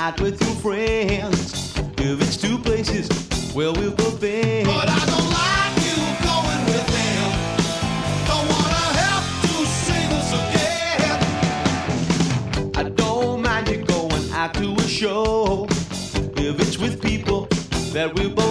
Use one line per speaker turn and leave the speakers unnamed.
out with your friends. If it's two places where we've both been.
But I don't like you going with them. Don't wanna have to say this again.
I don't mind you going out to a show if it's with people that we both